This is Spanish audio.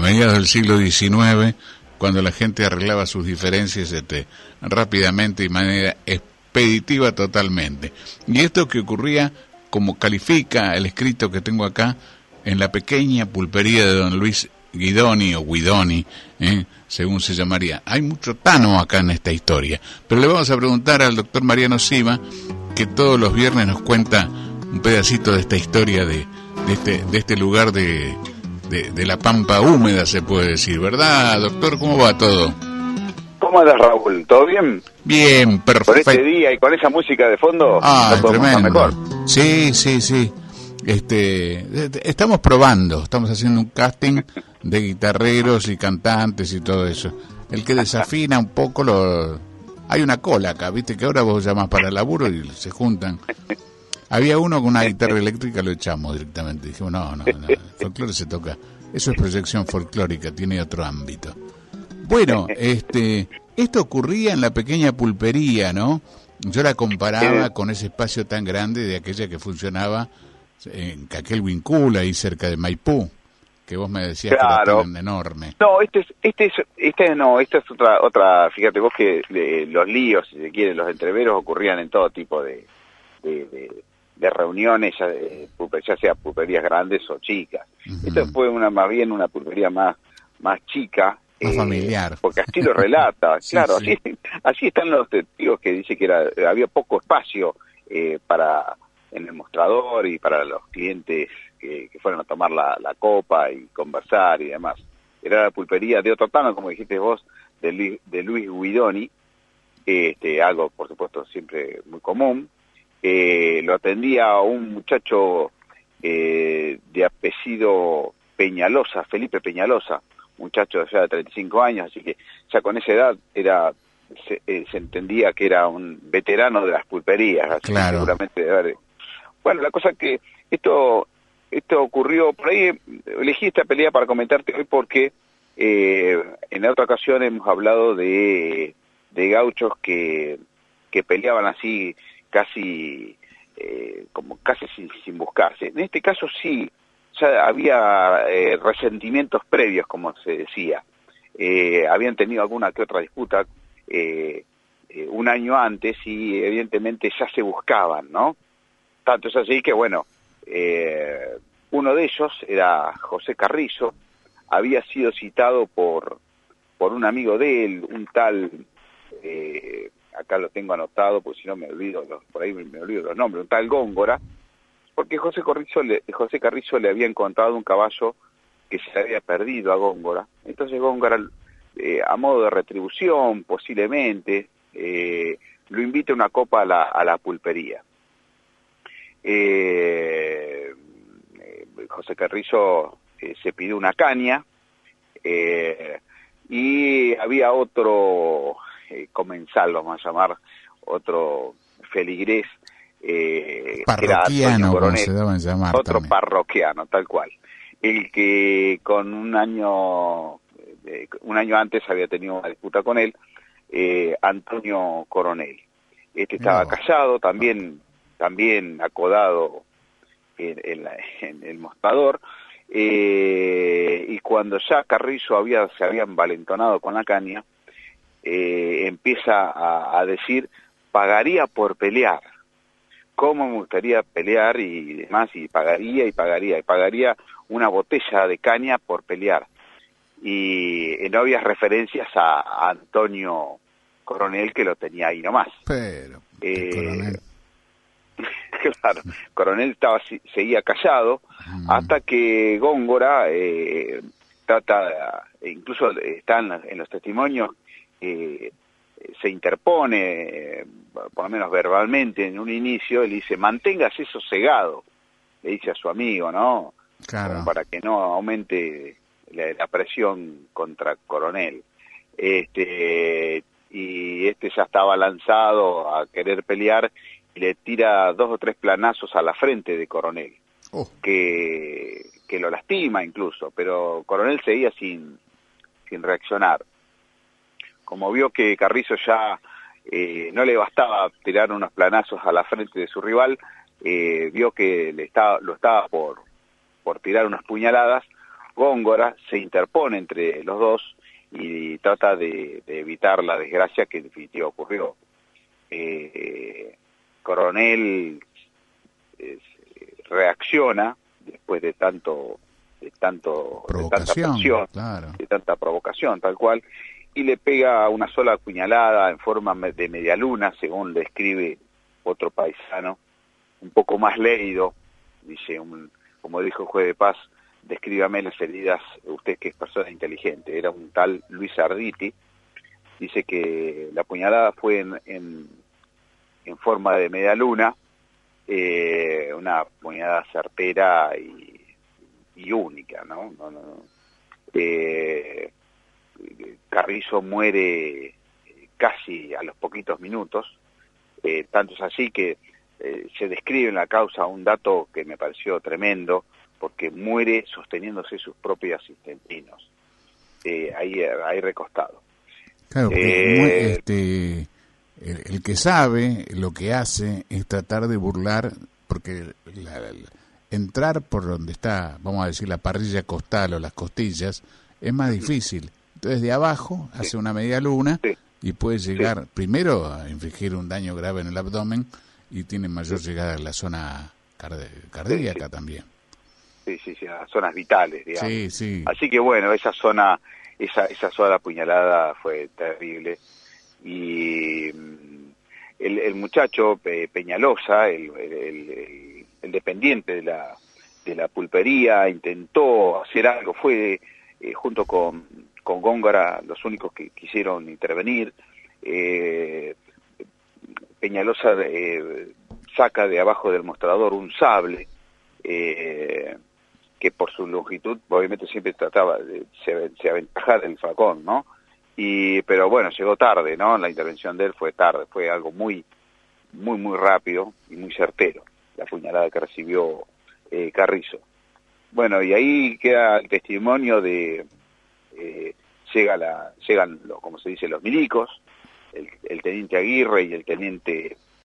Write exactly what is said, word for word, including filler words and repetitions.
mediados del siglo diecinueve, cuando la gente arreglaba sus diferencias este, rápidamente y de manera expeditiva totalmente. Y esto que ocurría, como califica el escrito que tengo acá, en la pequeña pulpería de don Luis Guidoni o Guidoni, ¿eh? según se llamaría. Hay mucho tano acá en esta historia, pero le vamos a preguntar al doctor Mariano Sima, que todos los viernes nos cuenta un pedacito de esta historia de, de, este, de este lugar de, de, de la pampa húmeda, se puede decir, ¿verdad, doctor? ¿Cómo va todo? ¿Cómo andas, Raúl? ¿Todo bien? Bien, perfecto. Con este día y con esa música de fondo, ah, no podemos estar mejor. Sí, sí, sí. Este, estamos probando, estamos haciendo un casting de guitarreros y cantantes y todo eso. El que desafina un poco lo... Hay una cola acá, viste que ahora vos llamás para el laburo y se juntan. Había uno con una guitarra eléctrica, lo echamos directamente. Dijimos, no, no, no, el folclore se toca. Eso es proyección folclórica, tiene otro ámbito. Bueno, este, esto ocurría en la pequeña pulpería, ¿no? Yo la comparaba con ese espacio tan grande de aquella que funcionaba en Caquelhuincul, ahí cerca de Maipú, que vos me decías claro. que era tan enorme. No, este es, este es, este no, esta es otra, otra, fíjate vos que de, los líos, si se quiere, los entreveros ocurrían en todo tipo de, de, de, de reuniones, ya, de, ya sea pulperías grandes o chicas. Uh-huh. Esta fue una, más bien una pulpería más, más chica, más eh, familiar. porque así lo relata, sí, claro, sí. Así, así están los testigos que dice que era, había poco espacio eh, para en el mostrador y para los clientes que, que fueron a tomar la, la copa y conversar y demás. Era la pulpería de otro tano, como dijiste vos, de Luis, de Luis Guidoni, este, algo por supuesto siempre muy común. Eh, lo atendía un muchacho eh, de apellido Peñalosa, Felipe Peñalosa, muchacho ya de treinta y cinco años, así que ya con esa edad era se, eh, se entendía que era un veterano de las pulperías, así claro. que seguramente debe haber... Bueno, la cosa que esto esto ocurrió, por ahí elegí esta pelea para comentarte hoy porque eh, en otra ocasión hemos hablado de, de gauchos que, que peleaban así casi eh, como casi sin, sin buscarse. En este caso sí, ya había eh, resentimientos previos, como se decía. Eh, habían tenido alguna que otra disputa eh, eh, un año antes y evidentemente ya se buscaban, ¿no? Tanto es así que, bueno, eh, uno de ellos era José Carrizo, había sido citado por por un amigo de él, un tal, eh, acá lo tengo anotado, porque si no me olvido, los, por ahí me, me olvido los nombres, un tal Góngora, porque José Carrizo, le, José Carrizo le había encontrado un caballo que se había perdido a Góngora. Entonces Góngora, eh, a modo de retribución, posiblemente, eh, lo invita a una copa a la, a la pulpería. Eh, eh, José Carrizo eh, se pidió una caña eh, y había otro eh, comensal, lo vamos a llamar, otro feligrés eh, parroquiano, como se daba en llamar otro también. Parroquiano, tal cual, el que con un año eh, un año antes había tenido una disputa con él, eh, Antonio Coronel. Este estaba no. callado, también también acodado en, en, la, en el mostrador, eh, y cuando ya Carrizo había, se había envalentonado con la caña, eh, empieza a, a decir, pagaría por pelear, cómo me gustaría pelear y demás, y pagaría y pagaría, y pagaría una botella de caña por pelear. Y no había referencias a, a Antonio Coronel, que lo tenía ahí nomás. Pero, eh, Coronel... Claro, Coronel estaba seguía callado mm. hasta que Góngora eh, trata, incluso están en los testimonios, eh, se interpone, eh, por lo menos verbalmente en un inicio, le dice, manténgase sosegado, le dice a su amigo, ¿no? Claro. Como para que no aumente la, la presión contra Coronel. Este, y este ya estaba lanzado a querer pelear, y le tira dos o tres planazos a la frente de Coronel, oh. que, que lo lastima incluso, pero Coronel seguía sin, sin reaccionar. Como vio que Carrizo ya eh, no le bastaba tirar unos planazos a la frente de su rival, eh, vio que le estaba, lo estaba por, por tirar unas puñaladas, Góngora se interpone entre los dos y trata de, de evitar la desgracia que en definitiva ocurrió. Eh, Coronel eh, reacciona después de tanto de tanto de tanta presión, claro. de tanta provocación, tal cual, y le pega una sola puñalada en forma de media luna, según le escribe otro paisano, un poco más leído, dice, un, como dijo el juez de paz, descríbame las heridas, usted que es persona inteligente, era un tal Luis Arditi, dice que la puñalada fue en, en, en forma de media luna, eh, una puñalada certera y, y única, ¿no? no, no, no. Eh, Carrizo muere casi a los poquitos minutos, eh, tanto es así que eh, se describe en la causa un dato que me pareció tremendo, porque muere sosteniéndose sus propios intestinos, eh, ahí, ahí recostado. Claro, eh, este, el, el que sabe lo que hace es tratar de burlar, porque la, la, entrar por donde está, vamos a decir, la parrilla costal o las costillas, es más difícil. Entonces de abajo hace sí. una media luna sí. y puede llegar sí. primero a infligir un daño grave en el abdomen y tiene mayor sí. llegada a la zona card cardíaca sí, sí. también. Sí, sí, sí, a las zonas vitales, digamos. Sí, sí. Así que bueno, esa zona, esa, esa zona apuñalada fue terrible. Y el, el muchacho eh, Peñalosa, el, el, el, el dependiente de la, de la pulpería, intentó hacer algo, fue eh, junto con, con Góngora los únicos que quisieron intervenir. Eh, Peñalosa eh, saca de abajo del mostrador un sable, eh, que por su longitud obviamente siempre trataba de se, se aventajar del facón, ¿no? Y pero bueno, llegó tarde, ¿no? La intervención de él fue tarde, fue algo muy muy muy rápido y muy certero, la puñalada que recibió eh, Carrizo. Bueno, y ahí queda el testimonio de eh, llega la llegan los, como se dice, los milicos, el, el teniente Aguirre y el teniente